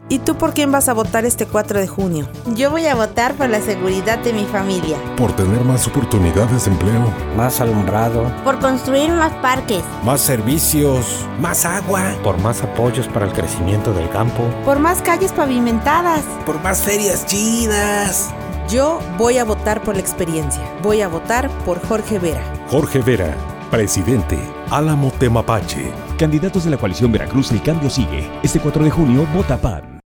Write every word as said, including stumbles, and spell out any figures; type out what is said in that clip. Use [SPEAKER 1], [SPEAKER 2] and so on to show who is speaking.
[SPEAKER 1] ¿Y tú por quién vas a votar este cuatro de junio?
[SPEAKER 2] Yo voy a votar por la seguridad de mi familia.
[SPEAKER 3] Por tener más oportunidades de empleo.
[SPEAKER 4] Más alumbrado.
[SPEAKER 5] Por construir más parques.
[SPEAKER 6] Más servicios. Más agua.
[SPEAKER 7] Por más apoyos para el crecimiento del campo.
[SPEAKER 2] Por más calles pavimentadas.
[SPEAKER 6] Por más ferias chidas.
[SPEAKER 1] Yo voy a votar por la experiencia. Voy a votar por Jorge Vera.
[SPEAKER 3] Jorge Vera, presidente. Álamo Temapache.
[SPEAKER 8] Candidatos de la coalición Veracruz El Cambio Sigue. Este cuatro de junio, vota P A N.